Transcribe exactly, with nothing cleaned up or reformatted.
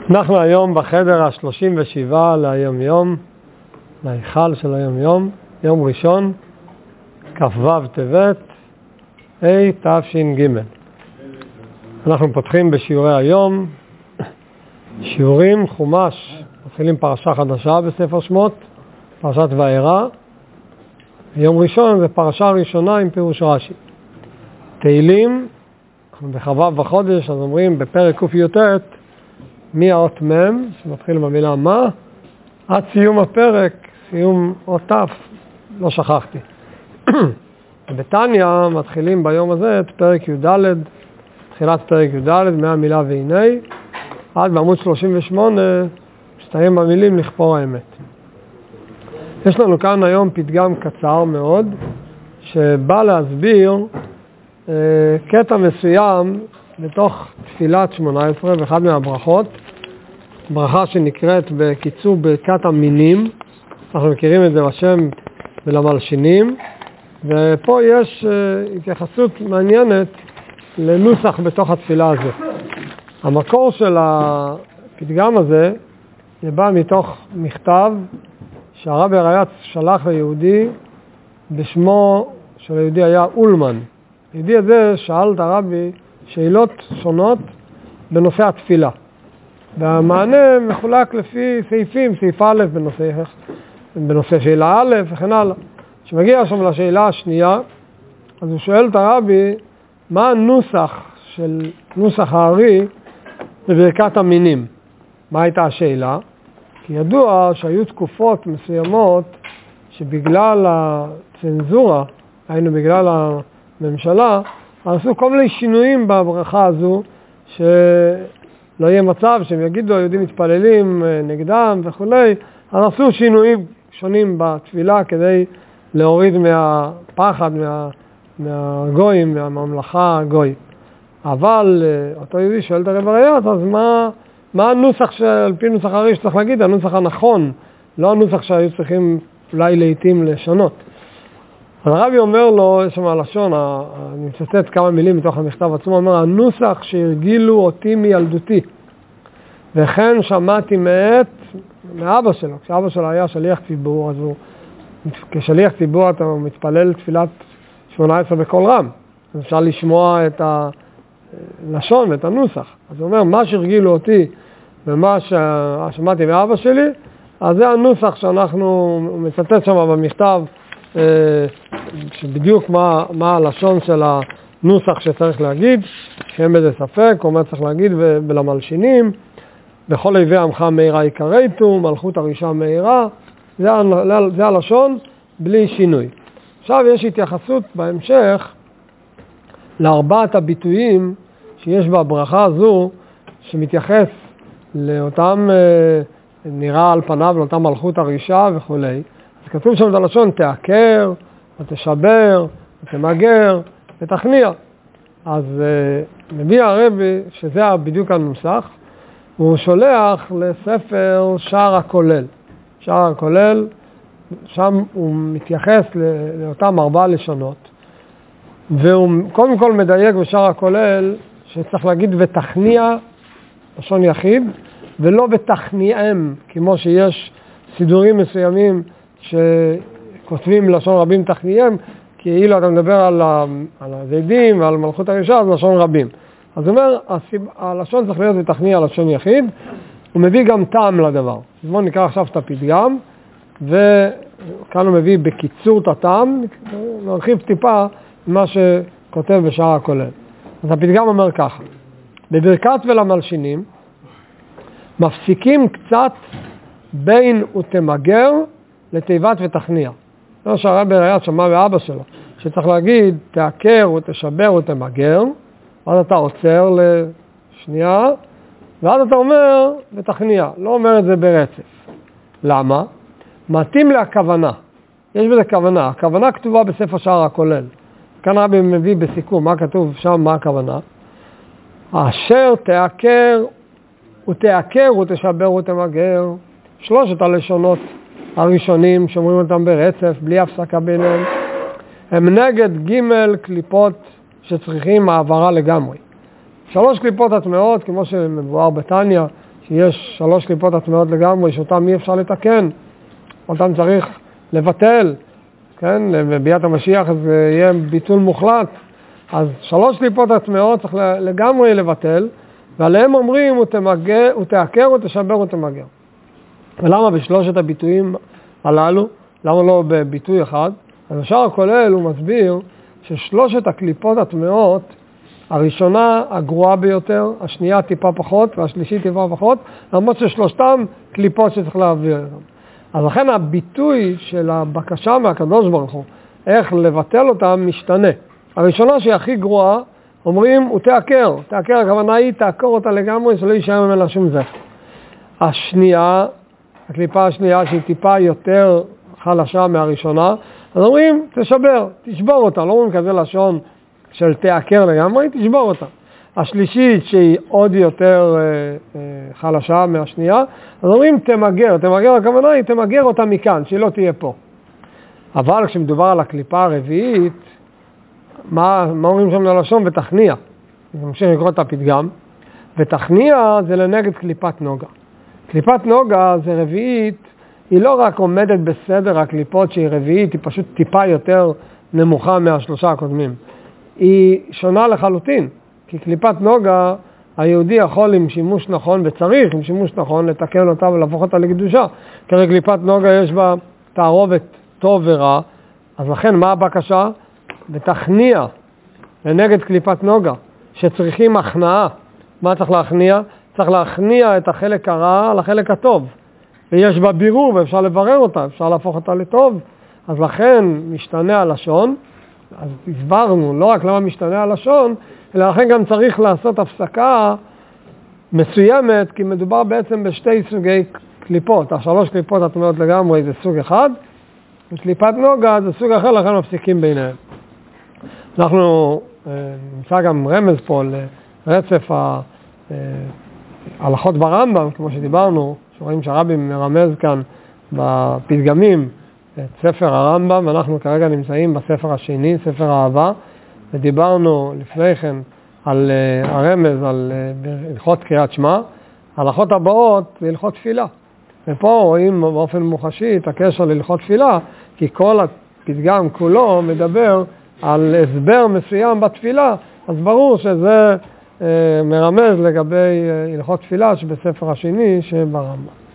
אנחנו היום בחדר ה-שלושים ושבע ליום יום, להיכל של היום יום, יום ראשון, כ"ו טבת, ה' תש"ג. אנחנו פותחים בשיעורי היום, שיעורים חומש, מתחילים פרשה חדשה בספר שמות, פרשת וארא. יום ראשון זה פרשה ראשונה עם פירוש רש"י. תהילים, אנחנו בכ"ו בחודש, אז אומרים בפרק ק"ט, מהאות מ', שמתחיל במילה מה, עד סיום הפרק, סיום אות ת', לא שכחתי. בתניא מתחילים ביום הזה את פרק י"ד, תחילת פרק י"ד, מהמילה והנה, עד בעמוד שלושים ושמונה, מסתיים במילים לכפור האמת. יש לנו כאן היום פתגם קצר מאוד, שבא להסביר אה, קטע מסוים בתוך תפילת שמונה עשרה, באחד מהברכות, ברכה שנקראת בקיצור ברכת המינים, אנחנו מכירים את זה בשם ולמלשינים, ופה יש uh, התייחסות מעניינת לנוסח בתוך התפילה הזו. המקור של הפתגם הזה בא מתוך מכתב שהרבי הריי"צ שלח ליהודי, בשמו של היהודי היה אולמן. היהודי הזה שאל את הרבי שאלות שונות בנושא התפילה. והמענה מחולק לפי סעיפים, סעיף א' בנושא, בנושא שאלה א' וכן הלאה. כשמגיע שם לשאלה השנייה, אז הוא שואל את הרבי, מה הנוסח של נוסח הארי בברכת המינים? מה הייתה השאלה? כי ידוע שהיו תקופות מסוימות שבגלל הצנזורה, היינו בגלל הממשלה, עשו כל מיני שינויים בברכה הזו, שלא יהיה מצב שהם יגידו, היהודים מתפללים נגדם וכו'. אז עשו שינויים שונים בתפילה כדי להוריד מהפחד, מה, מהגויים, מהממלכה הגוי. אבל אותו יהודי שואל את הרב הריי"צ, אז מה, מה הנוסח שעל פי נוסח הארי שצריך להגיד? הנוסח הנכון, לא הנוסח שהיו צריכים אולי לעתים לשנות. אז הרבי אומר לו, יש שם הלשון, אני מצטט כמה מילים מתוך המכתב עצמו, אומר, הנוסח שהרגילו אותי מילדותי, וכן שמעתי מאת מאבא שלו, כשאבא שלו היה שליח ציבור, אז הוא, כשליח ציבור אתה מתפלל תפילת שמונה עשרה בקול רם, אז אפשר לשמוע את הלשון ואת הנוסח. אז הוא אומר, מה שהרגילו אותי ומה ששמעתי מאבא שלי, אז זה הנוסח שאנחנו מצטט שם במכתב, שבדיוק מה, מה הלשון של הנוסח שצריך להגיד, שאין בזה ספק, או מה צריך להגיד ולמלשינים, בכל אויבי עמך מהירה יקרייתו, מלכות הרישה מהירה, זה, זה הלשון בלי שינוי. עכשיו יש התייחסות בהמשך לארבעת הביטויים שיש בברכה הזו, שמתייחס לאותם, נראה על פניו, לאותם מלכות הרישה וכו'. אז כתוב שם את הלשון, תעקר, ותשבר, ותמגר, ותכניע. אז uh, מביא הרבי, שזה בדיוק הנוסח, הוא שולח לספר שער הכולל. שער הכולל, שם הוא מתייחס לאותם ארבע לשונות, והוא קודם כל מדייק בשער הכולל, שצריך להגיד ותכניע, לשון יחיד, ולא ותכניעם, כמו שיש סידורים מסוימים, שכותבים לשון רבים תכניעם, כי אילו אתה מדבר על, על הזידים ועל מלכות הרישה, אז לשון רבים. אז הוא אומר, הלשון צריך להיות ותכניע לשון יחיד, הוא מביא גם טעם לדבר. אז בואו נקרא עכשיו את הפתגם, וכאן הוא מביא בקיצור את הטעם, נרחיב טיפה מה שכותב בשער הכולל. אז הפתגם אומר ככה, בברכת ולמלשינים, מפסיקים קצת בין ותמגר לתיבת ותכניע. לא שהרבי הריי"צ שמע מאבא שלו, שצריך להגיד תעקר ותשבר ותמגר, ואז אתה עוצר לשנייה, ואז אתה אומר ותכניע, לא אומר את זה ברצף. למה? מתאים להכוונה. יש בזה כוונה. הכוונה כתובה בספר שער הכולל. כאן רבי מביא בסיכום מה כתוב שם, מה הכוונה. אשר תעקר ותעקר ותשבר ותמגר, שלושת הלשונות הראשונים שאומרים אותם ברצף, בלי הפסקה ביניהם, הם נגד ג' קליפות שצריכים העברה לגמרי. שלוש קליפות הטמעות, כמו שמבואר בתניא, שיש שלוש קליפות הטמעות לגמרי, שאותם אי אפשר לתקן, אותם צריך לבטל, כן? בביאת המשיח אז יהיה ביטול מוחלט, אז שלוש קליפות הטמעות צריך לגמרי לבטל, ועליהם אומרים, הוא תמגר, הוא תעקר, הוא תשבר, הוא תמגר. ולמה בשלושת הביטויים הללו? למה לא בביטוי אחד? אז בשער הכולל הוא מסביר ששלושת הקליפות הטמעות, הראשונה הגרועה ביותר, השנייה טיפה פחות, והשלישית טיפה פחות, למרות ששלושתם קליפות שצריך להעביר אותם. אז לכן הביטוי של הבקשה מהקדוש ברוך הוא, איך לבטל אותם, משתנה. הראשונה שהיא הכי גרועה, אומרים, הוא תעקר. תעקר, הכוונה היא, תעקר אותה לגמרי, שלא יישאר ממנה שום זכר. השנייה, הקליפה השנייה שהיא טיפה יותר חלשה מהראשונה, אז אומרים, תשבר, תשבור אותה. לא אומרים כזה לשון של תעקר לגמרי, תשבור אותה. השלישית שהיא עוד יותר אה, אה, חלשה מהשנייה, אז אומרים, תמגר. תמגר, הכוונה היא, תמגר אותה מכאן, שהיא לא תהיה פה. אבל כשמדובר על הקליפה הרביעית, מה, מה אומרים שם ללשון? ותכניע. אני ממשיך לקרוא את הפתגם. ותכניע זה לנגד קליפת נוגה. קליפת נוגה זה רביעית, היא לא רק עומדת בסדר הקליפות שהיא רביעית, היא פשוט טיפה יותר נמוכה מהשלושה הקודמים. היא שונה לחלוטין, כי קליפת נוגה, היהודי יכול עם שימוש נכון, וצריך עם שימוש נכון, לתקן אותה ולהפוך אותה לקדושה. כי קליפת נוגה יש בה תערובת טוב ורע, אז לכן מה הבקשה? ותכניע לנגד קליפת נוגה, שצריכים הכנעה. מה צריך להכניע? צריך להכניע את החלק הרע על החלק הטוב. ויש בה בירור ואפשר לברר אותה, אפשר להפוך אותה לטוב. אז לכן משתנה הלשון, אז הסברנו לא רק למה משתנה הלשון, אלא לכן גם צריך לעשות הפסקה מסוימת, כי מדובר בעצם בשתי סוגי קליפות. השלוש קליפות הטמעות לגמרי זה סוג אחד, וקליפת נוגה זה סוג אחר, לכן מפסיקים ביניהם. אנחנו נמצא גם רמז פה לרצף ההלכות ברמב"ם, כמו שדיברנו, שרואים שהרבי מרמז כאן בפתגמים את ספר הרמב"ם, ואנחנו כרגע נמצאים בספר השני, ספר האהבה, ודיברנו לפני כן על הרמז, על הלכות קריאת שמע. ההלכות הבאות זה הלכות תפילה. ופה רואים באופן מוחשי את הקשר להלכות תפילה, כי כל הפתגם כולו מדבר על הסבר מסוים בתפילה, אז ברור שזה אה, מרמז לגבי אה, הלכות תפילה שבספר השני שברמב"ם.